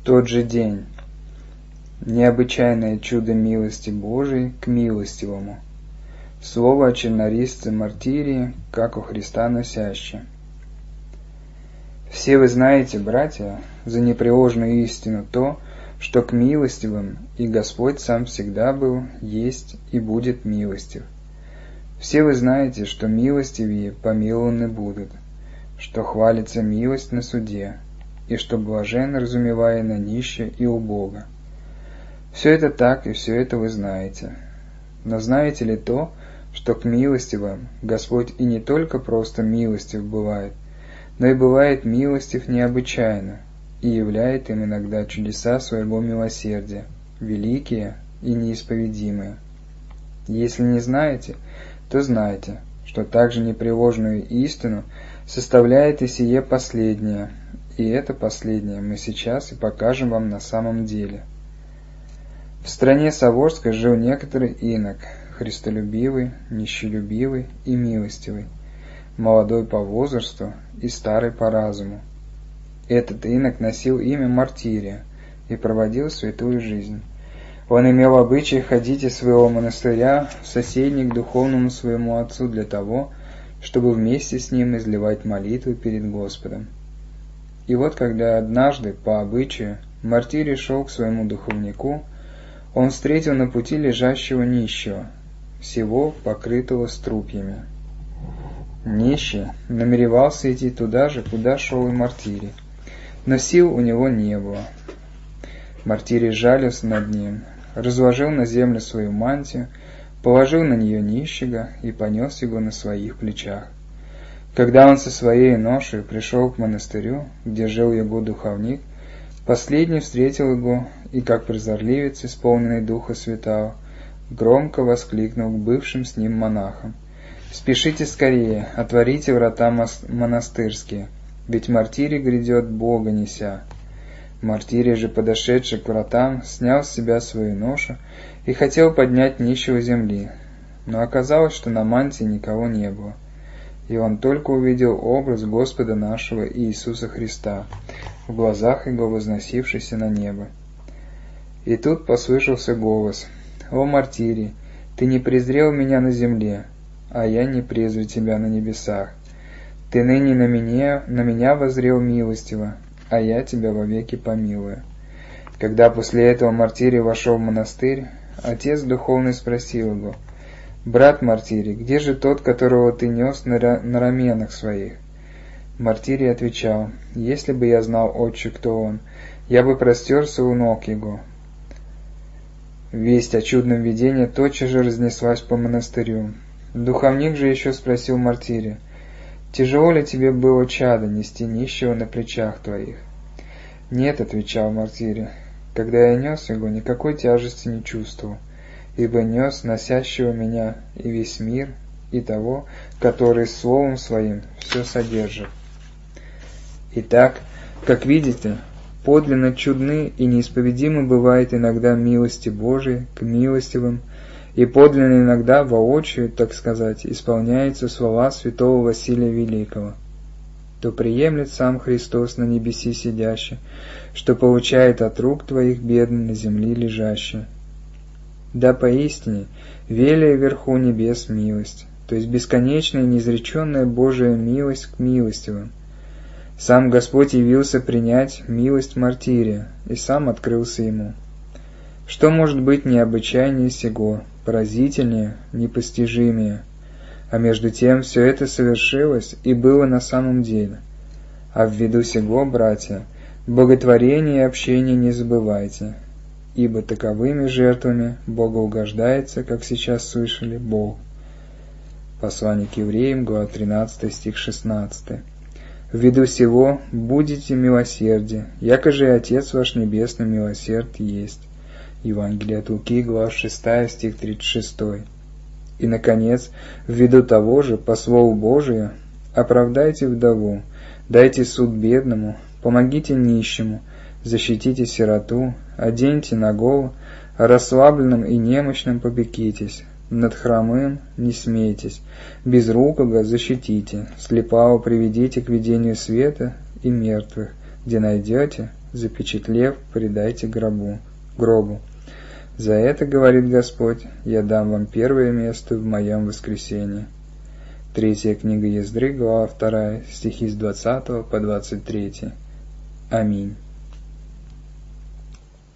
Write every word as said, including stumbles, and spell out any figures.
тот же день. Необычайное чудо милости Божией к милостивому. Слово о чернорисце Мартирии, как у Христа носяще. Все вы знаете, братья, за непреложную истину то, что к милостивым и Господь сам всегда был, есть и будет милостив. Все вы знаете, что милостивые помилованы будут, что хвалится милость на суде, и что блажен, разумевая на нище и убого. Все это так, и все это вы знаете. Но знаете ли то, что к милостивым Господь и не только просто милостив бывает, но и бывает милостив необычайно, и являет им иногда чудеса своего милосердия, великие и неисповедимые. Если не знаете, то знайте, что также непреложную истину составляет и сие последнее, и это последнее мы сейчас и покажем вам на самом деле. В стране Саворской жил некоторый инок, христолюбивый, нищелюбивый и милостивый, молодой по возрасту и старый по разуму. Этот инок носил имя Мартирия и проводил святую жизнь. Он имел обычай ходить из своего монастыря в соседний к духовному своему отцу для того, чтобы вместе с ним изливать молитвы перед Господом. И вот когда однажды, по обычаю, Мартирий шел к своему духовнику, он встретил на пути лежащего нищего, всего покрытого струпьями. Нищий намеревался идти туда же, куда шел и Мартирий, но сил у него не было. Мартирий жалился над ним, разложил на землю свою мантию, положил на нее нищего и понес его на своих плечах. Когда он со своей ношей пришел к монастырю, где жил его духовник, последний встретил его и, как прозорливец, исполненный Духа Святаго, громко воскликнул к бывшим с ним монахам: «Спешите скорее, отворите врата монастырские, ведь Мартирий грядет Бога неся». Мартирий же, подошедший к вратам, снял с себя свою ношу и хотел поднять нищего земли, но оказалось, что на мантии никого не было, и он только увидел образ Господа нашего Иисуса Христа, в глазах его возносившийся на небо. И тут послышался голос: «О, Мартирий, ты не презрел меня на земле, а я не презрю тебя на небесах. Ты ныне на меня, на меня воззрел милостиво, а я тебя вовеки помилую». Когда после этого Мартирий вошел в монастырь, отец духовный спросил его: «Брат Мартирий, где же тот, которого ты нес на, на раменах своих?» Мартирий отвечал: «Если бы я знал, отче, кто он, я бы простерся у ног его». Весть о чудном видении тотчас же разнеслась по монастырю. Духовник же еще спросил Мартирия: «Тяжело ли тебе было, чадо, нести нищего на плечах твоих?» «Нет», — отвечал Мартирий, — «когда я нес его, никакой тяжести не чувствовал, ибо нес носящего меня и весь мир, и того, который словом своим все содержит». Итак, как видите, подлинно чудны и неисповедимы бывают иногда милости Божии к милостивым, и подлинно иногда воочию, так сказать, исполняются слова святого Василия Великого: «То приемлет сам Христос на небеси сидящий, что получает от рук твоих бедный на земле лежащий». Да, поистине, велия вверху небес милость, то есть бесконечная и неизреченная Божия милость к милостивым. Сам Господь явился принять милость Мартирия, и сам открылся ему. Что может быть необычайнее сего, поразительнее, непостижимее? А между тем все это совершилось и было на самом деле. А ввиду сего, братья, боготворение и общение не забывайте, ибо таковыми жертвами Бога угождается, как сейчас слышали, Бог. Послание к евреям, глава тринадцатая, стих шестнадцатый. Ввиду сего будете милосердие, яко же и Отец ваш Небесный милосерд есть. Евангелие от Луки, глава шестая, стих тридцать шестой. И, наконец, ввиду того же, по слову Божию, оправдайте вдову, дайте суд бедному, помогите нищему, защитите сироту, оденьте нагого, о расслабленном и немощном попекитесь, над хромым не смейтесь, безрукого защитите, слепого приведите к видению света и мертвых, где найдете, запечатлев, предайте гробу, гробу. За это, говорит Господь, я дам вам первое место в моем воскресении. Третья книга Ездры, глава вторая, стихи с двадцатого по двадцать третий. Аминь.